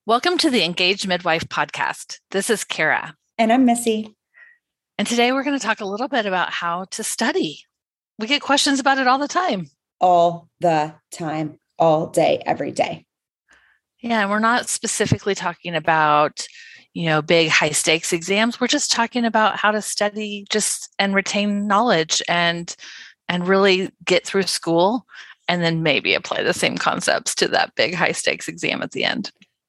Welcome to the Engaged Midwife podcast. This is Kara. And I'm Missy. And today we're going to talk a little bit about how to study. We get questions about it all the time. All the time, all day, every day. Yeah, and we're not specifically talking about, big high stakes exams. We're just talking about how to study and retain knowledge and really get through school and then maybe apply the same concepts to that big high stakes exam at the end.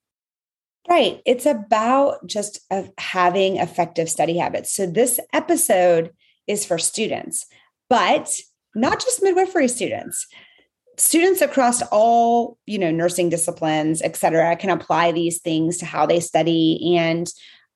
Right. It's about just having effective study habits. So this episode is for students, but not just midwifery students. Students across all, nursing disciplines, et cetera, can apply these things to how they study and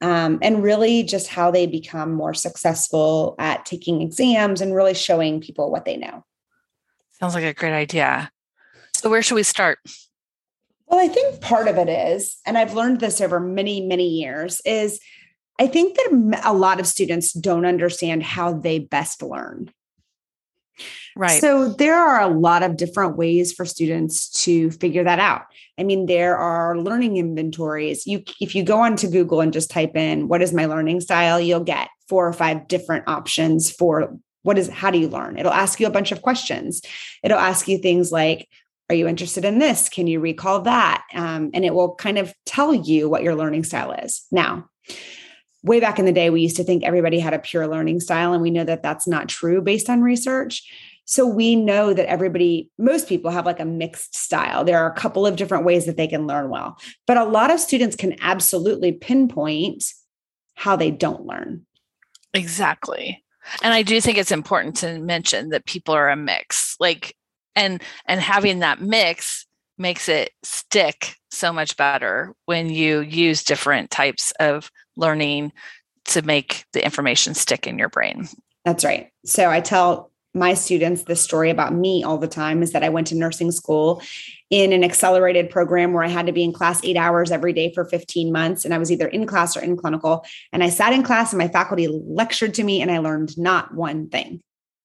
really just how they become more successful at taking exams and really showing people what they know. Sounds like a great idea. So where should we start? Well, I think part of it is, and I've learned this over many, many years, is I think that a lot of students don't understand how they best learn. Right. So there are a lot of different ways for students to figure that out. I mean, there are learning inventories. If you go onto Google and just type in, what is my learning style? You'll get 4 or 5 different options for how do you learn? It'll ask you a bunch of questions. It'll ask you things like, are you interested in this? Can you recall that? And it will kind of tell you what your learning style is. Now, way back in the day, we used to think everybody had a pure learning style, and we know that that's not true based on research. So we know that most people have like a mixed style. There are a couple of different ways that they can learn well, but a lot of students can absolutely pinpoint how they don't learn. Exactly. And I do think it's important to mention that people are a mix. And having that mix makes it stick so much better when you use different types of learning to make the information stick in your brain. That's right. So I tell my students this story about me all the time is that I went to nursing school in an accelerated program where I had to be in class 8 hours every day for 15 months. And I was either in class or in clinical. And I sat in class and my faculty lectured to me and I learned not one thing,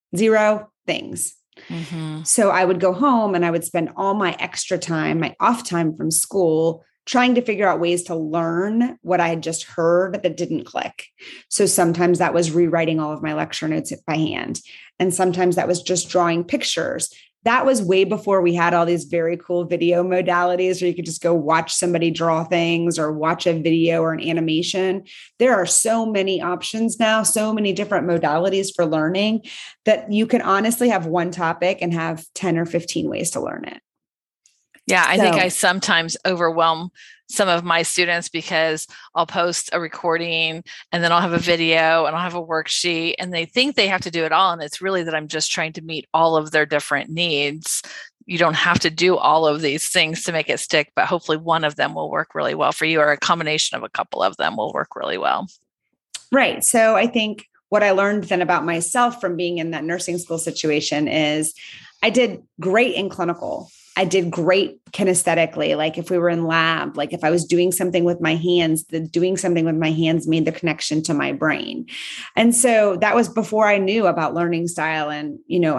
0 things. Mm-hmm. So I would go home and I would spend all my extra time, my off time from school, trying to figure out ways to learn what I had just heard that didn't click. So sometimes that was rewriting all of my lecture notes by hand. And sometimes that was just drawing pictures. That was way before we had all these very cool video modalities where you could just go watch somebody draw things or watch a video or an animation. There are so many options now, so many different modalities for learning that you can honestly have one topic and have 10 or 15 ways to learn it. Yeah, I think I sometimes overwhelm some of my students because I'll post a recording and then I'll have a video and I'll have a worksheet and they think they have to do it all. And it's really that I'm just trying to meet all of their different needs. You don't have to do all of these things to make it stick, but hopefully one of them will work really well for you, or a combination of a couple of them will work really well. Right. So I think what I learned then about myself from being in that nursing school situation is I did great in clinical. I did great kinesthetically. Like if we were in lab, like if I was doing something with my hands, doing something with my hands made the connection to my brain. And so that was before I knew about learning style and,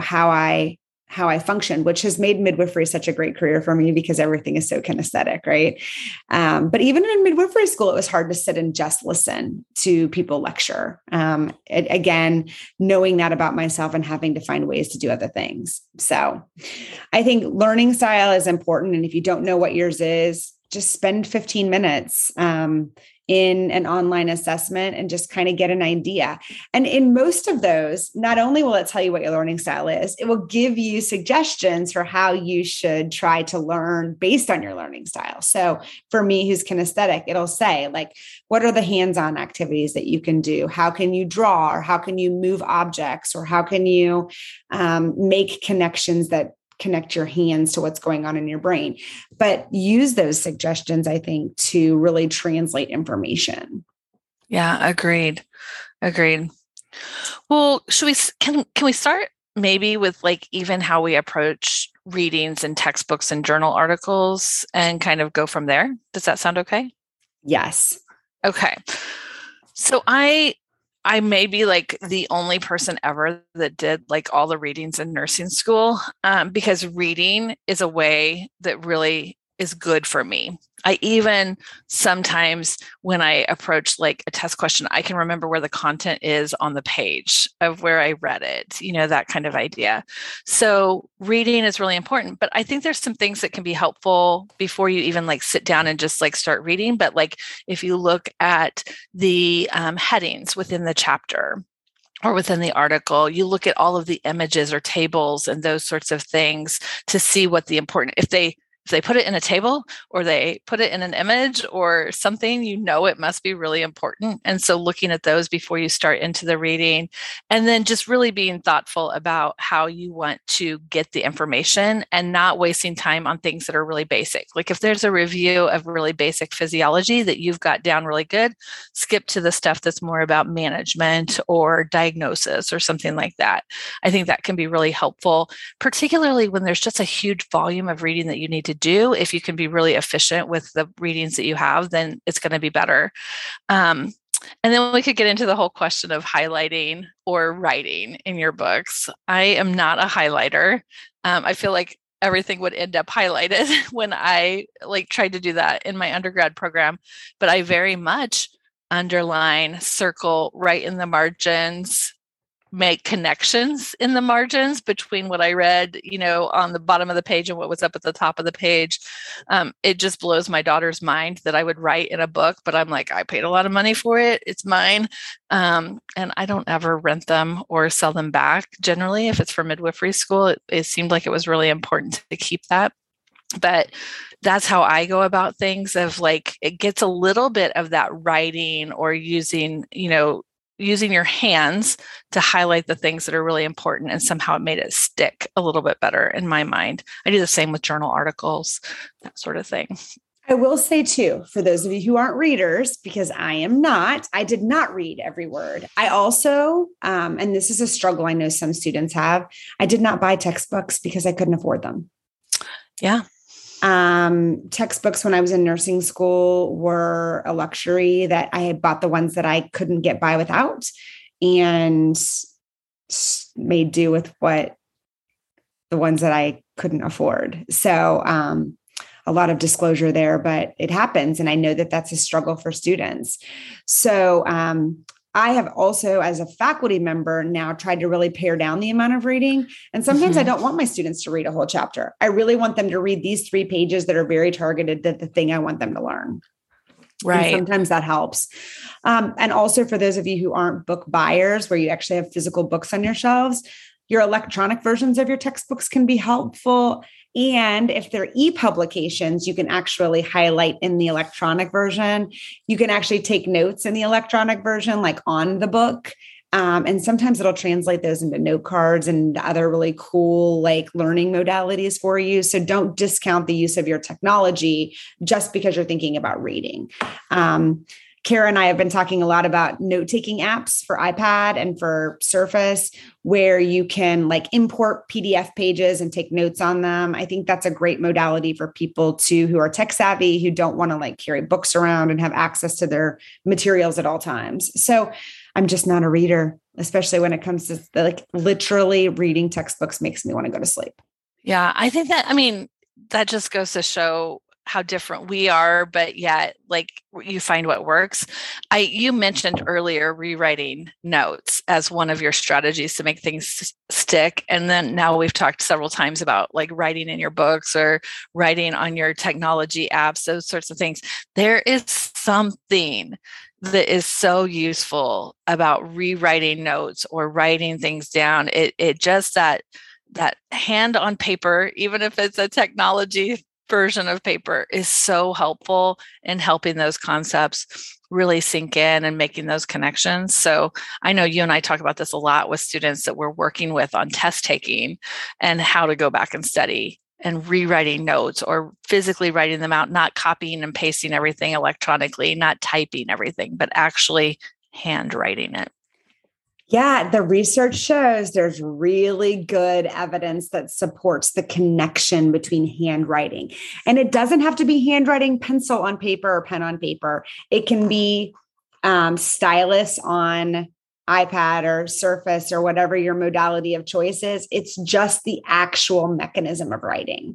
how I functioned, which has made midwifery such a great career for me because everything is so kinesthetic, right? But even in midwifery school, it was hard to sit and just listen to people lecture. Again, knowing that about myself and having to find ways to do other things. So I think learning style is important. And if you don't know what yours is, just spend 15 minutes in an online assessment and just kind of get an idea. And in most of those, not only will it tell you what your learning style is, it will give you suggestions for how you should try to learn based on your learning style. So for me, who's kinesthetic, it'll say what are the hands-on activities that you can do? How can you draw, or how can you move objects, or how can you make connections that connect your hands to what's going on in your brain, but use those suggestions, I think, to really translate information. Yeah, agreed. Well, can we start maybe with even how we approach readings and textbooks and journal articles and kind of go from there? Does that sound okay? Yes. Okay. So I may be the only person ever that did all the readings in nursing school, because reading is a way that really is good for me. I even sometimes when I approach like a test question, I can remember where the content is on the page of where I read it, that kind of idea. So reading is really important, but I think there's some things that can be helpful before you even like sit down and just like start reading. But like if you look at the headings within the chapter, or within the article, you look at all of the images or tables and those sorts of things to see what the important, if they put it in a table or they put it in an image or something, it must be really important. And so looking at those before you start into the reading, and then just really being thoughtful about how you want to get the information and not wasting time on things that are really basic. Like if there's a review of really basic physiology that you've got down really good, skip to the stuff that's more about management or diagnosis or something like that. I think that can be really helpful, particularly when there's just a huge volume of reading that you need to do. If you can be really efficient with the readings that you have, then it's going to be better. And then we could get into the whole question of highlighting or writing in your books. I am not a highlighter. I feel like everything would end up highlighted when I tried to do that in my undergrad program, but I very much underline, circle, write in the margins, make connections in the margins between what I read, on the bottom of the page and what was up at the top of the page. It just blows my daughter's mind that I would write in a book, but I'm like, I paid a lot of money for it. It's mine. And I don't ever rent them or sell them back. Generally, if it's for midwifery school, it seemed like it was really important to keep that. But that's how I go about things, of like, it gets a little bit of that writing or using your hands to highlight the things that are really important, and somehow it made it stick a little bit better in my mind. I do the same with journal articles, that sort of thing. I will say too, for those of you who aren't readers, because I am not, I did not read every word. I also, and this is a struggle I know some students have, I did not buy textbooks because I couldn't afford them. Yeah. Textbooks when I was in nursing school were a luxury that I had bought the ones that I couldn't get by without, and made do with what the ones that I couldn't afford. So, a lot of disclosure there, but it happens. And I know that that's a struggle for students. So, I have also, as a faculty member now, tried to really pare down the amount of reading. And sometimes I don't want my students to read a whole chapter. I really want them to read these 3 pages that are very targeted to the thing I want them to learn. Right. And sometimes that helps. And also for those of you who aren't book buyers, where you actually have physical books on your shelves, your electronic versions of your textbooks can be helpful. And if they're e-publications, you can actually highlight in the electronic version. You can actually take notes in the electronic version, like on the book. And sometimes it'll translate those into note cards and other really cool, learning modalities for you. So don't discount the use of your technology just because you're thinking about reading. Kara and I have been talking a lot about note-taking apps for iPad and for Surface, where you can import PDF pages and take notes on them. I think that's a great modality for people who are tech savvy, who don't want to carry books around and have access to their materials at all times. So I'm just not a reader, especially when it comes to literally reading textbooks makes me want to go to sleep. Yeah, I think that just goes to show how different we are, but yet you find what works. You mentioned earlier rewriting notes as one of your strategies to make things stick. And then now we've talked several times about writing in your books or writing on your technology apps, those sorts of things. There is something that is so useful about rewriting notes or writing things down. It just that hand on paper, even if it's a technology version of paper, is so helpful in helping those concepts really sink in and making those connections. So I know you and I talk about this a lot with students that we're working with on test taking and how to go back and study and rewriting notes or physically writing them out, not copying and pasting everything electronically, not typing everything, but actually handwriting it. Yeah, the research shows there's really good evidence that supports the connection between handwriting. And it doesn't have to be handwriting pencil on paper or pen on paper. It can be stylus on iPad or Surface or whatever your modality of choice is. It's just the actual mechanism of writing.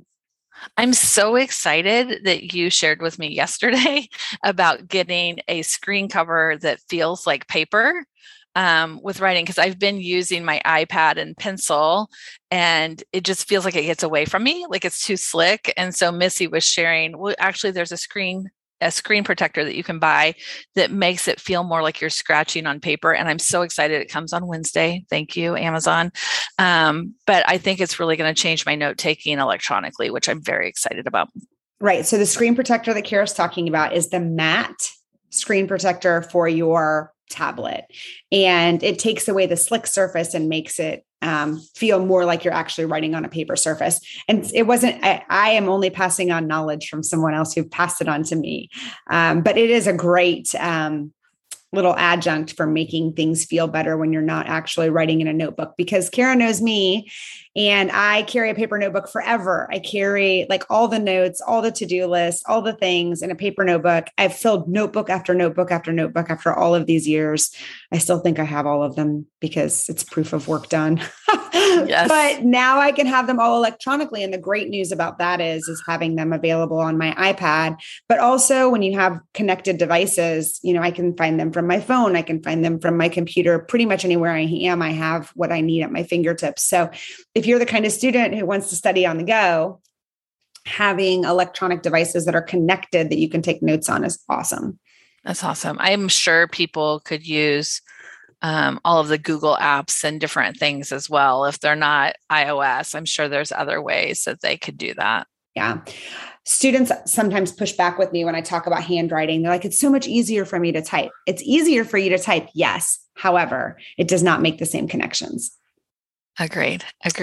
I'm so excited that you shared with me yesterday about getting a screen cover that feels like paper with writing, because I've been using my iPad and pencil and it just feels like it gets away from me, like it's too slick. And so Missy was sharing, well, actually, there's a screen protector that you can buy that makes it feel more like you're scratching on paper. And I'm so excited. It comes on Wednesday. Thank you, Amazon. But I think it's really going to change my note taking electronically, which I'm very excited about. Right. So the screen protector that Kara's talking about is the matte screen protector for your tablet. And it takes away the slick surface and makes it feel more like you're actually writing on a paper surface. And it wasn't, I am only passing on knowledge from someone else who passed it on to me. But it is a great little adjunct for making things feel better when you're not actually writing in a notebook, because Kara knows me and I carry a paper notebook forever. I carry like all the notes, all the to-do lists, all the things in a paper notebook. I've filled notebook after notebook after notebook after all of these years. I still think I have all of them because it's proof of work done. Yes. But now I can have them all electronically. And the great news about that is having them available on my iPad. But also when you have connected devices, I can find them from my phone. I can find them from my computer. Pretty much anywhere I am, I have what I need at my fingertips. So if you're the kind of student who wants to study on the go, having electronic devices that are connected that you can take notes on is awesome. That's awesome. I'm sure people could use all of the Google apps and different things as well. If they're not iOS, I'm sure there's other ways that they could do that. Yeah. Students sometimes push back with me when I talk about handwriting. They're like, it's so much easier for me to type. It's easier for you to type. Yes. However, it does not make the same connections. Agreed.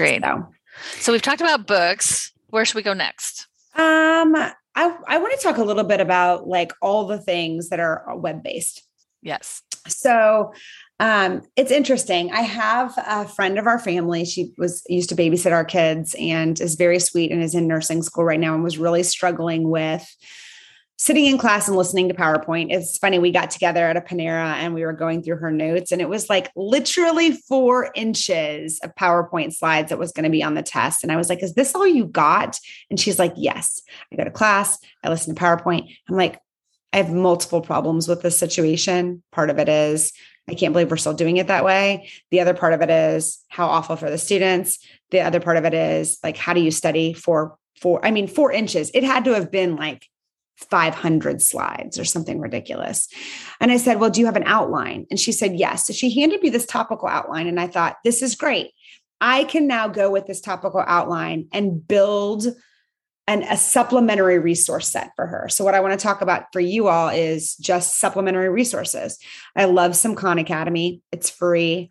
So we've talked about books. Where should we go next? I want to talk a little bit about like all the things that are web-based. Yes. So it's interesting. I have a friend of our family. She used to babysit our kids and is very sweet and is in nursing school right now and was really struggling with sitting in class and listening to PowerPoint. It's funny. We got together at a Panera and we were going through her notes and it was like literally 4 inches of PowerPoint slides that was going to be on the test. And I was like, is this all you got? And she's like, yes. I go to class. I listen to PowerPoint. I'm like, I have multiple problems with this situation. Part of it is I can't believe we're still doing it that way. The other part of it is how awful for the students. The other part of it is like, how do you study for 4 inches? It had to have been like 500 slides or something ridiculous. And I said, well, do you have an outline? And she said, yes. So she handed me this topical outline. And I thought, this is great. I can now go with this topical outline and build a supplementary resource set for her. So what I want to talk about for you all is just supplementary resources. I love some Khan Academy. It's free.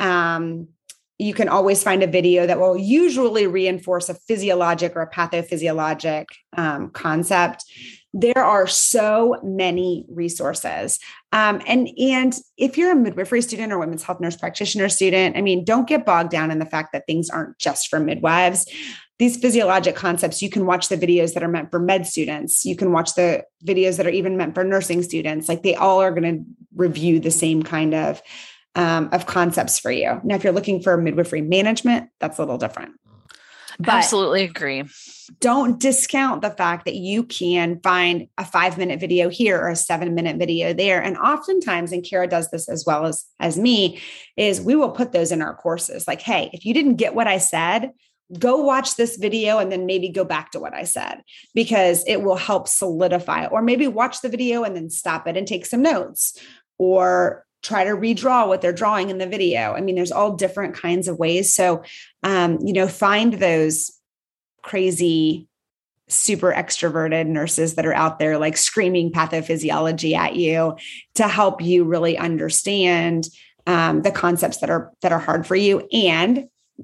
You can always find a video that will usually reinforce a physiologic or a pathophysiologic concept. There are so many resources. And if you're a midwifery student or women's health nurse practitioner student, don't get bogged down in the fact that things aren't just for midwives. These physiologic concepts, you can watch the videos that are meant for med students. You can watch the videos that are even meant for nursing students. Like they all are going to review the same kind of concepts for you. Now, if you're looking for midwifery management, that's a little different. But absolutely agree. Don't discount the fact that you can find a 5-minute video here or a 7-minute video there. And oftentimes, and Kara does this as well as me, is we will put those in our courses. Like, hey, if you didn't get what I said, go watch this video and then maybe go back to what I said, because it will help solidify it. Or maybe watch the video and then stop it and take some notes, or try to redraw what they're drawing in the video. There's all different kinds of ways. So, find those crazy, super extroverted nurses that are out there like screaming pathophysiology at you to help you really understand the concepts that are hard for you. And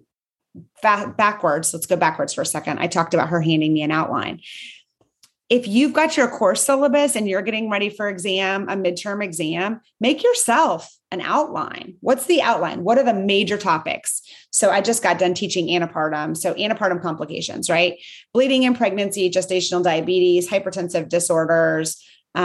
backwards, let's go backwards for a second. I talked about her handing me an outline. If you've got your course syllabus and you're getting ready for a midterm exam, make yourself an outline. What's the outline? What are the major topics? So I just got done teaching antepartum. So antepartum complications, right? Bleeding in pregnancy, gestational diabetes, hypertensive disorders,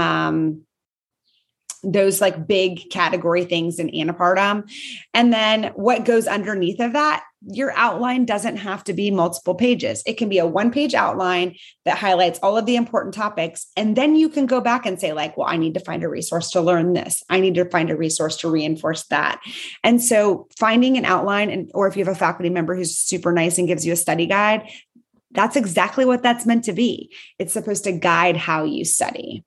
those like big category things in antepartum. And then what goes underneath of that your outline doesn't have to be multiple pages. It can be a one-page outline that highlights all of the important topics. And then you can go back and say like, well, I need to find a resource to learn this. I need to find a resource to reinforce that. And so finding an outline, or if you have a faculty member who's super nice and gives you a study guide, that's exactly what that's meant to be. It's supposed to guide how you study.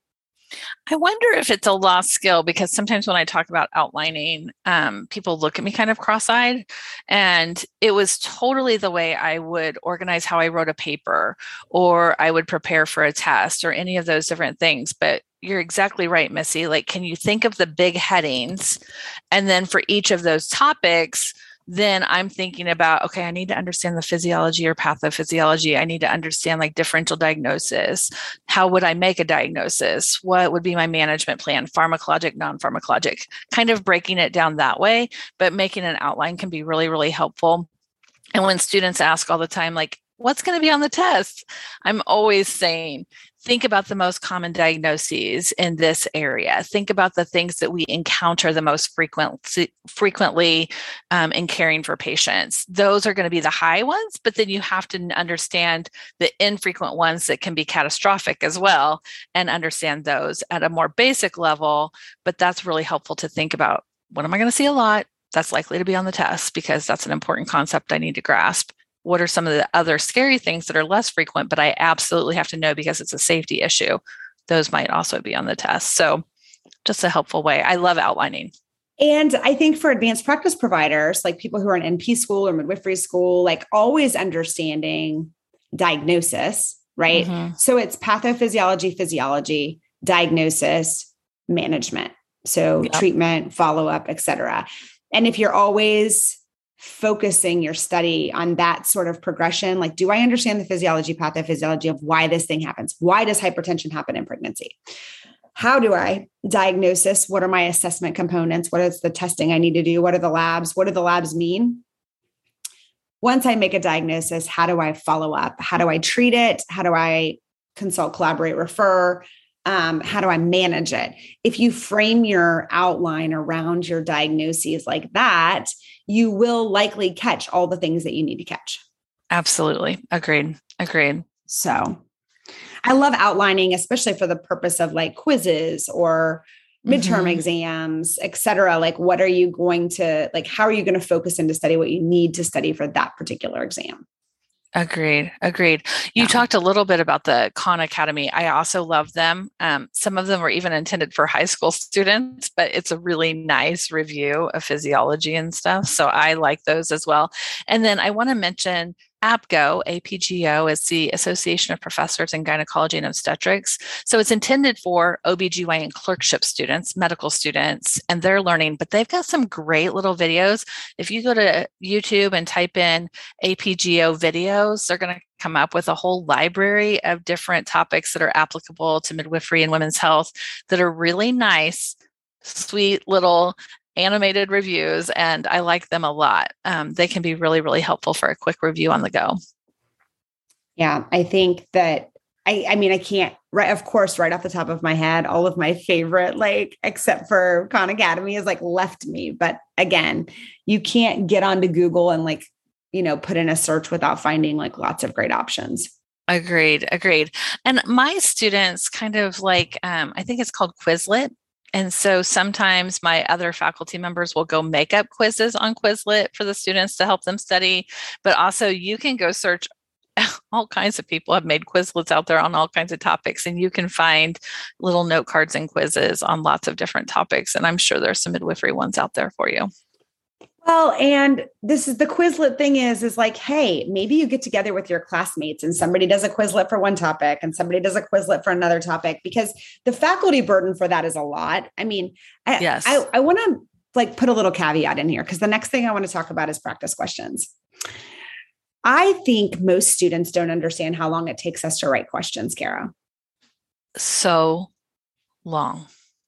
I wonder if it's a lost skill, because sometimes when I talk about outlining, people look at me kind of cross-eyed, and it was totally the way I would organize how I wrote a paper, or I would prepare for a test, or any of those different things. But you're exactly right, Missy. Like, can you think of the big headings? And then for each of those topics, then I'm thinking about, okay, I need to understand the physiology or pathophysiology. I need to understand like differential diagnosis. How would I make a diagnosis? What would be my management plan? Pharmacologic, non-pharmacologic, kind of breaking it down that way, but making an outline can be really, really helpful. And when students ask all the time, like, what's going to be on the test? I'm always saying, think about the most common diagnoses in this area. Think about the things that we encounter the most frequently in caring for patients. Those are going to be the high ones, but then you have to understand the infrequent ones that can be catastrophic as well, and understand those at a more basic level. But that's really helpful to think about. What am I going to see a lot? That's likely to be on the test, because that's an important concept I need to grasp. What are some of the other scary things that are less frequent, but I absolutely have to know because it's a safety issue? Those might also be on the test. So just a helpful way. I love outlining. And I think for advanced practice providers, like people who are in NP school or midwifery school, like always understanding diagnosis, right? Mm-hmm. So it's pathophysiology, physiology, diagnosis, management. So treatment, follow-up, et cetera. And if you're always focusing your study on that sort of progression, like, do I understand the physiology, pathophysiology of why this thing happens? Why does hypertension happen in pregnancy? How do I diagnose this? What are my assessment components? What is the testing I need to do? What are the labs? What do the labs mean? Once I make a diagnosis, how do I follow up? How do I treat it? How do I consult, collaborate, refer? How do I manage it? If you frame your outline around your diagnoses like that, you will likely catch all the things that you need to catch. Absolutely. Agreed. So I love outlining, especially for the purpose of like quizzes or midterm exams, et cetera. Like, what are you going to, like, how are you going to focus in to study what you need to study for that particular exam? Agreed. You talked a little bit about the Khan Academy. I also love them. Some of them were even intended for high school students, but it's a really nice review of physiology and stuff. So I like those as well. And then I want to mention APGO. APGO is the Association of Professors in Gynecology and Obstetrics. So it's intended for OBGYN clerkship students, medical students, and they're learning, but they've got some great little videos. If you go to YouTube and type in APGO videos, they're going to come up with a whole library of different topics that are applicable to midwifery and women's health that are really nice, sweet little animated reviews, and I like them a lot. They can be really, really helpful for a quick review on the go. Yeah, I think that I can't, right, of course, right off the top of my head, all of my favorite, like, except for Khan Academy, is like left me. But again, you can't get onto Google and like, put in a search without finding like lots of great options. Agreed. And my students kind of like, I think it's called Quizlet. And so sometimes my other faculty members will go make up quizzes on Quizlet for the students to help them study. But also you can go search. All kinds of people have made Quizlets out there on all kinds of topics, and you can find little note cards and quizzes on lots of different topics. And I'm sure there's some midwifery ones out there for you. Well, and this is the Quizlet thing is like, hey, maybe you get together with your classmates and somebody does a Quizlet for one topic and somebody does a Quizlet for another topic, because the faculty burden for that is a lot. I mean, yes. I want to like put a little caveat in here, because the next thing I want to talk about is practice questions. I think most students don't understand how long it takes us to write questions, Kara. So long.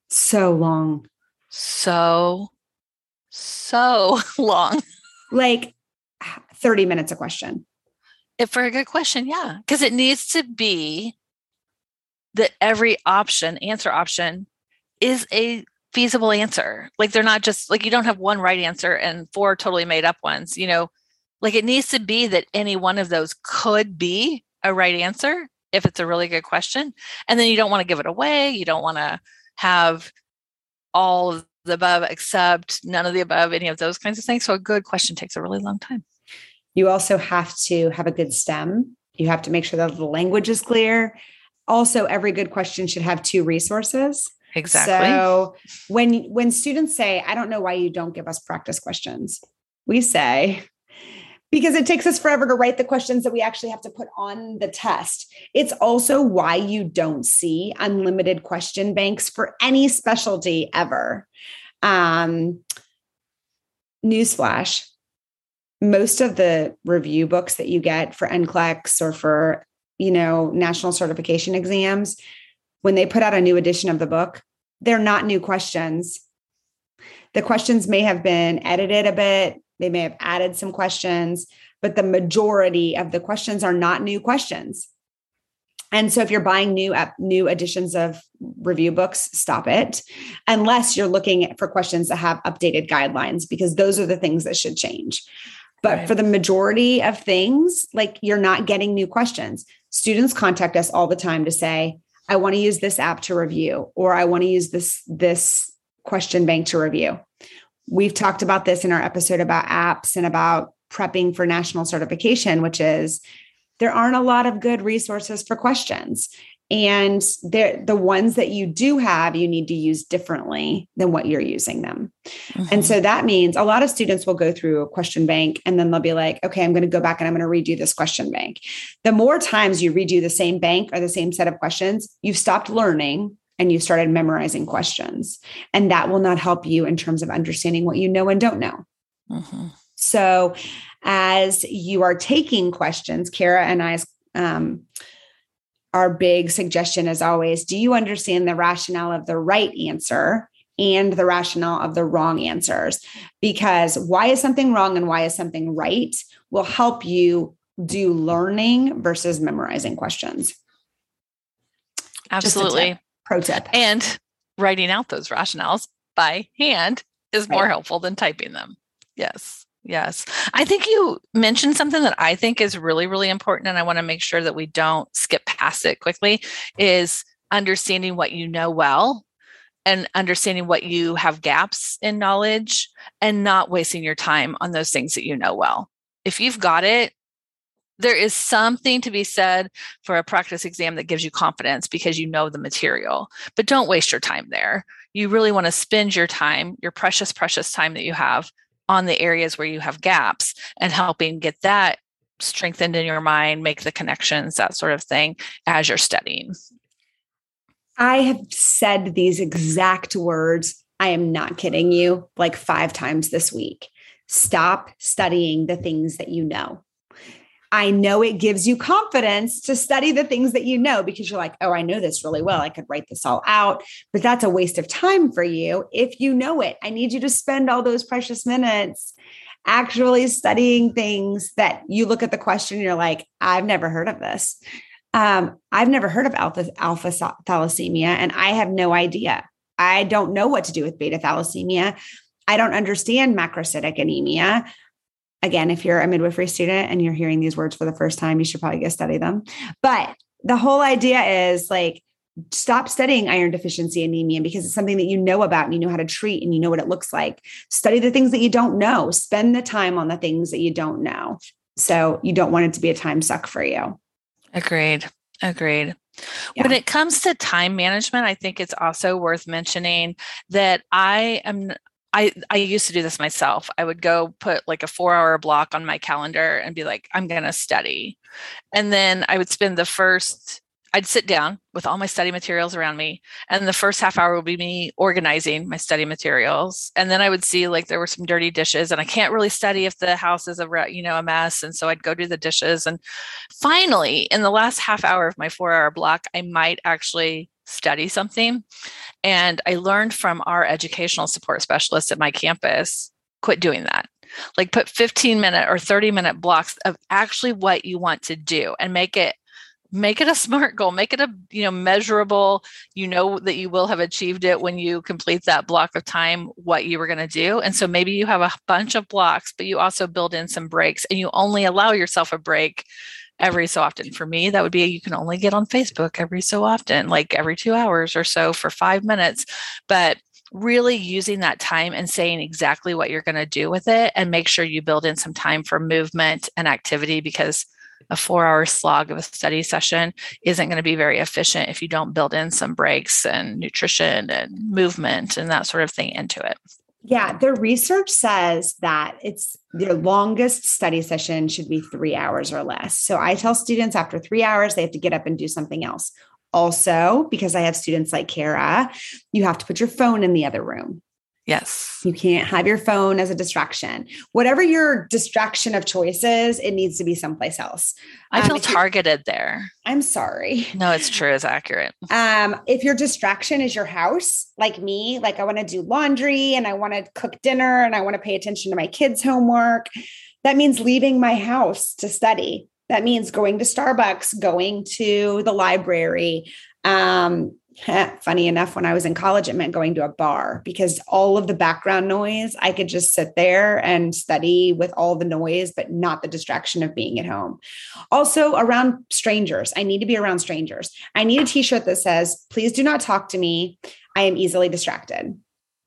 Like 30 minutes a question. If for a good question, yeah. Because it needs to be that every answer option is a feasible answer. Like they're not just like, you don't have one right answer and four totally made up ones, Like it needs to be that any one of those could be a right answer if it's a really good question. And then you don't want to give it away. You don't want to have all of the above except none of the above, any of those kinds of things. So a good question takes a really long time. You also have to have a good stem. You have to make sure that the language is clear. Also, every good question should have 2 resources. Exactly. So when students say, I don't know why you don't give us practice questions, we say, because it takes us forever to write the questions that we actually have to put on the test. It's also why you don't see unlimited question banks for any specialty ever. Newsflash. Most of the review books that you get for NCLEX or for, national certification exams, when they put out a new edition of the book, they're not new questions. The questions may have been edited a bit. They may have added some questions, but the majority of the questions are not new questions. And so if you're buying new editions of review books, stop it, unless you're looking for questions that have updated guidelines, because those are the things that should change. But right. For the majority of things, like you're not getting new questions. Students contact us all the time to say, I want to use this app to review, or I want to use this question bank to review. We've talked about this in our episode about apps and about prepping for national certification, which is there aren't a lot of good resources for questions. And the ones that you do have, you need to use differently than what you're using them. Mm-hmm. And so that means a lot of students will go through a question bank and then they'll be like, okay, I'm going to go back and I'm going to redo this question bank. The more times you redo the same bank or the same set of questions, you've stopped learning and you started memorizing questions. And that will not help you in terms of understanding what you know and don't know. Mm-hmm. So as you are taking questions, Kara and I's our big suggestion is always, do you understand the rationale of the right answer and the rationale of the wrong answers? Because why is something wrong and why is something right will help you do learning versus memorizing questions. Absolutely. Pro tip. And writing out those rationales by hand is more helpful than typing them. Yes. Yes. I think you mentioned something that I think is really, really important. And I want to make sure that we don't skip past it quickly, is understanding what you know well and understanding what you have gaps in knowledge and not wasting your time on those things that you know well. If you've got it, there is something to be said for a practice exam that gives you confidence because you know the material, but don't waste your time there. You really want to spend your time, your precious, precious time that you have on the areas where you have gaps and helping get that strengthened in your mind, make the connections, that sort of thing as you're studying. I have said these exact words. I am not kidding you, like 5 times this week. Stop studying the things that you know. I know it gives you confidence to study the things that you know because you're like, oh, I know this really well. I could write this all out, but that's a waste of time for you if you know it. I need you to spend all those precious minutes actually studying things that you look at the question and you're like, I've never heard of this. I've never heard of alpha thalassemia, and I have no idea. I don't know what to do with beta thalassemia. I don't understand macrocytic anemia. Again, if you're a midwifery student and you're hearing these words for the first time, you should probably go study them. But the whole idea is like, stop studying iron deficiency anemia because it's something that you know about and you know how to treat and you know what it looks like. Study the things that you don't know. Spend the time on the things that you don't know. So you don't want it to be a time suck for you. Agreed. Yeah. When it comes to time management, I think it's also worth mentioning that I used to do this myself. I would go put like a 4-hour block on my calendar and be like, I'm going to study. And then I would spend I'd sit down with all my study materials around me. And the first half hour would be me organizing my study materials. And then I would see like there were some dirty dishes and I can't really study if the house is a mess. And so I'd go do the dishes. And finally, in the last half hour of my 4-hour block, I might actually study something. And I learned from our educational support specialists at my campus, quit doing that. Like put 15-minute or 30-minute blocks of actually what you want to do and make it make it a SMART goal, make it a, measurable, that you will have achieved it when you complete that block of time, what you were going to do. And so maybe you have a bunch of blocks, but you also build in some breaks, and you only allow yourself a break every so often. For me, that would be, you can only get on Facebook every so often, like every 2 hours or so for 5 minutes, but really using that time and saying exactly what you're going to do with it, and make sure you build in some time for movement and activity, because a 4-hour slog of a study session isn't going to be very efficient if you don't build in some breaks and nutrition and movement and that sort of thing into it. Yeah, the research says that it's their longest study session should be 3 hours or less. So I tell students after 3 hours, they have to get up and do something else. Also, because I have students like Kara, you have to put your phone in the other room. Yes. You can't have your phone as a distraction. Whatever your distraction of choice is, it needs to be someplace else. I feel targeted there. I'm sorry. No, it's true. It's accurate. If your distraction is your house, like me, like I want to do laundry and I want to cook dinner and I want to pay attention to my kids' homework, that means leaving my house to study. That means going to Starbucks, going to the library. Funny enough, when I was in college, it meant going to a bar, because all of the background noise, I could just sit there and study with all the noise, but not the distraction of being at home. Also, around strangers, I need to be around strangers. I need a t-shirt that says, "Please do not talk to me. I am easily distracted."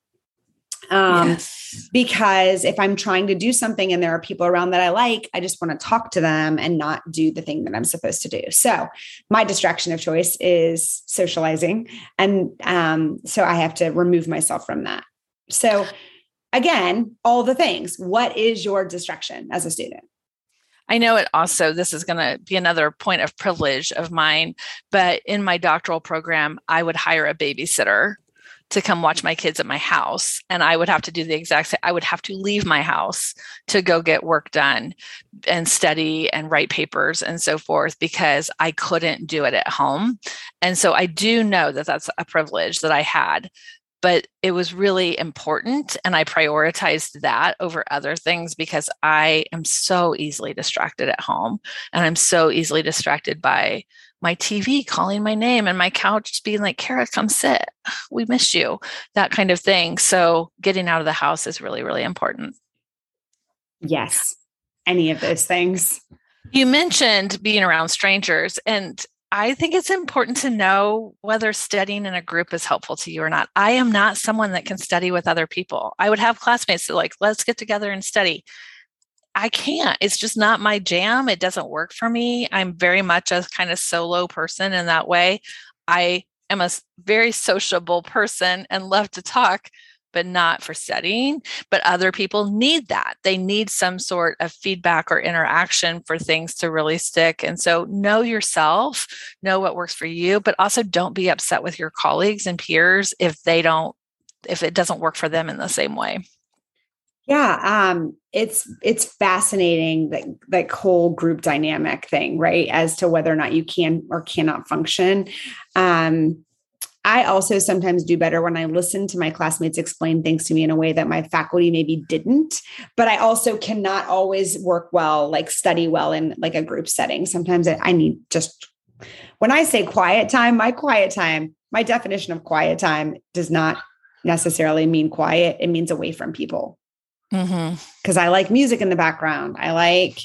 Yes. Because if I'm trying to do something and there are people around that I like, I just want to talk to them and not do the thing that I'm supposed to do. So my distraction of choice is socializing. And so I have to remove myself from that. So again, all the things. What is your distraction as a student? I know it also, this is going to be another point of privilege of mine, but in my doctoral program, I would hire a babysitter to come watch my kids at my house. And I would have to do the exact same. I would have to leave my house to go get work done and study and write papers and so forth, because I couldn't do it at home. And so I do know that that's a privilege that I had, but it was really important. And I prioritized that over other things, because I am so easily distracted at home. And I'm so easily distracted by my TV calling my name and my couch being like, "Kara, come sit. We miss you," that kind of thing. So getting out of the house is really, really important. Yes. Any of those things. You mentioned being around strangers, and I think it's important to know whether studying in a group is helpful to you or not. I am not someone that can study with other people. I would have classmates that like, "Let's get together and study." I can't. It's just not my jam. It doesn't work for me. I'm very much a kind of solo person in that way. I am a very sociable person and love to talk, but not for studying. But other people need that. They need some sort of feedback or interaction for things to really stick. And so know yourself, know what works for you, but also don't be upset with your colleagues and peers if it doesn't work for them in the same way. Yeah. It's fascinating, that whole group dynamic thing, right? As to whether or not you can or cannot function. I also sometimes do better when I listen to my classmates explain things to me in a way that my faculty maybe didn't, but I also cannot always work well, like study well in like a group setting. Sometimes I need just, when I say quiet time, my definition of quiet time does not necessarily mean quiet. It means away from people. Because I like music in the background. I like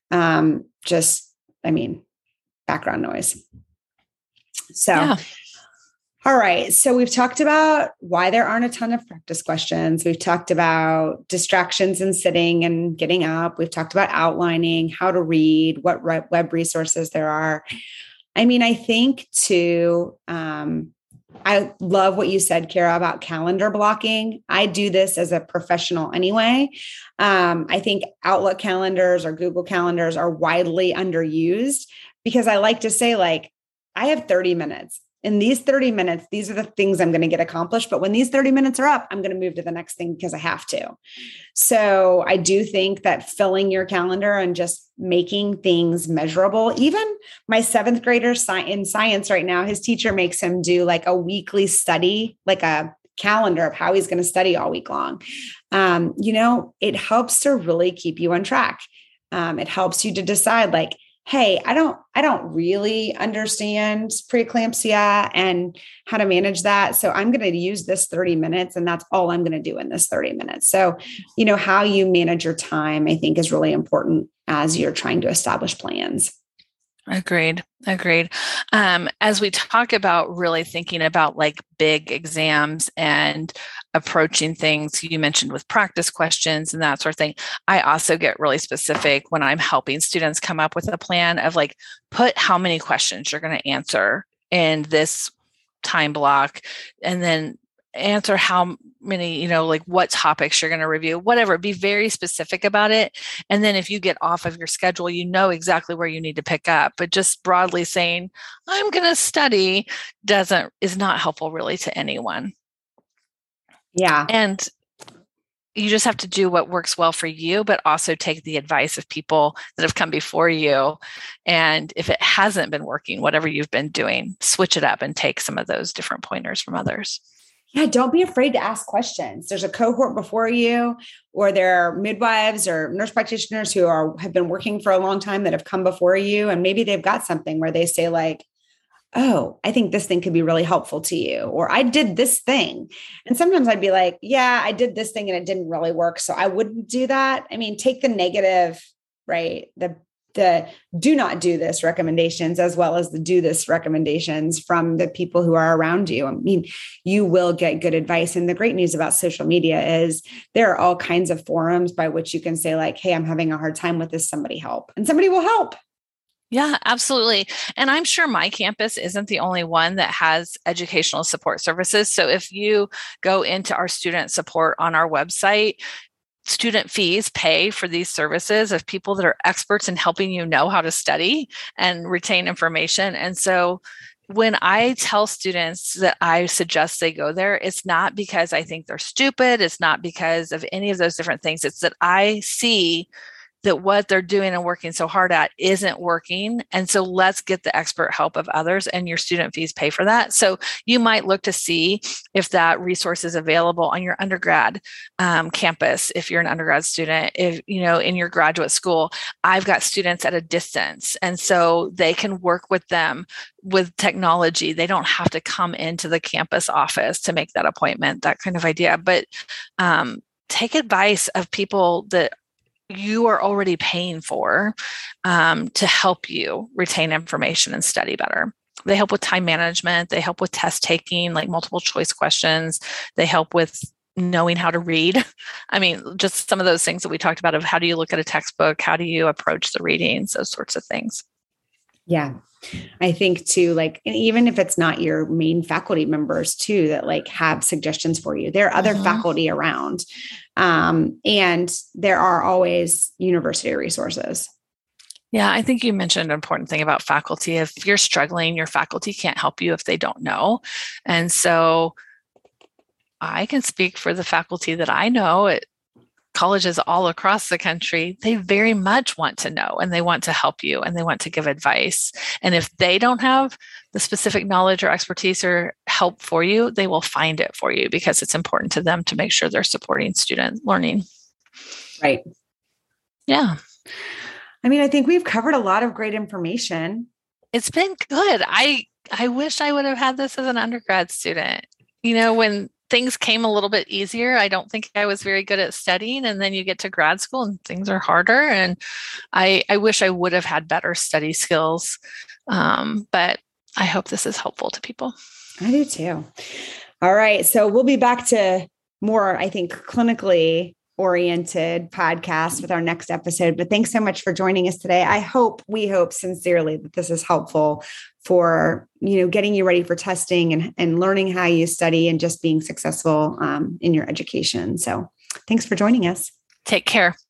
background noise. So, yeah. All right. So we've talked about why there aren't a ton of practice questions. We've talked about distractions and sitting and getting up. We've talked about outlining, how to read, what web resources there are. I mean, I think too, I love what you said, Kara, about calendar blocking. I do this as a professional anyway. I think Outlook calendars or Google calendars are widely underused, because I like to say, like, I have 30 minutes. In these 30 minutes, these are the things I'm going to get accomplished. But when these 30 minutes are up, I'm going to move to the next thing because I have to. So I do think that filling your calendar and just making things measurable, even my 7th grader in science right now, his teacher makes him do like a weekly study, like a calendar of how he's going to study all week long. It helps to really keep you on track. It helps you to decide, like, hey, I don't really understand preeclampsia and how to manage that. So I'm going to use this 30 minutes and that's all I'm going to do in this 30 minutes. So, how you manage your time, I think is really important as you're trying to establish plans. Agreed. As we talk about really thinking about like big exams and approaching things you mentioned with practice questions and that sort of thing, I also get really specific when I'm helping students come up with a plan of like, put how many questions you're going to answer in this time block, and then answer how many, like what topics you're going to review, whatever, be very specific about it. And then if you get off of your schedule, exactly where you need to pick up. But just broadly saying, I'm going to study is not helpful really to anyone. Yeah. And you just have to do what works well for you, but also take the advice of people that have come before you. And if it hasn't been working, whatever you've been doing, switch it up and take some of those different pointers from others. Yeah, don't be afraid to ask questions. There's a cohort before you, or there are midwives or nurse practitioners who have been working for a long time that have come before you. And maybe they've got something where they say like, oh, I think this thing could be really helpful to you. Or I did this thing. And sometimes I'd be like, yeah, I did this thing and it didn't really work. So I wouldn't do that. I mean, take the negative, right? The do not do this recommendations as well as the do this recommendations from the people who are around you. I mean, you will get good advice. And the great news about social media is there are all kinds of forums by which you can say like, hey, I'm having a hard time with this. Somebody help. And somebody will help. Yeah, absolutely. And I'm sure my campus isn't the only one that has educational support services. So if you go into our student support on our website, student fees pay for these services of people that are experts in helping you know how to study and retain information. And so when I tell students that I suggest they go there, it's not because I think they're stupid. It's not because of any of those different things. It's that I see that what they're doing and working so hard at isn't working. And so let's get the expert help of others, and your student fees pay for that. So you might look to see if that resource is available on your undergrad campus. If you're an undergrad student, if, in your graduate school, I've got students at a distance. And so they can work with them with technology. They don't have to come into the campus office to make that appointment, that kind of idea. But take advice of people that you are already paying for to help you retain information and study better. They help with time management. They help with test taking, like multiple choice questions. They help with knowing how to read. I mean, just some of those things that we talked about of how do you look at a textbook? How do you approach the readings? Those sorts of things. Yeah. I think too, like, even if it's not your main faculty members too, that like have suggestions for you, there are other faculty around. And there are always university resources. Yeah, I think you mentioned an important thing about faculty. If you're struggling, your faculty can't help you if they don't know. And so I can speak for the faculty that I know at colleges all across the country. They very much want to know, and they want to help you, and they want to give advice. And if they don't have the specific knowledge or expertise or help for you, they will find it for you because it's important to them to make sure they're supporting student learning. Right. Yeah. I mean, I think we've covered a lot of great information. It's been good. I wish I would have had this as an undergrad student. When things came a little bit easier, I don't think I was very good at studying. And then you get to grad school and things are harder. And I wish I would have had better study skills. But I hope this is helpful to people. I do too. All right. So we'll be back to more, I think, clinically oriented podcast with our next episode. But thanks so much for joining us today. We hope sincerely that this is helpful for, getting you ready for testing and learning how you study and just being successful in your education. So thanks for joining us. Take care.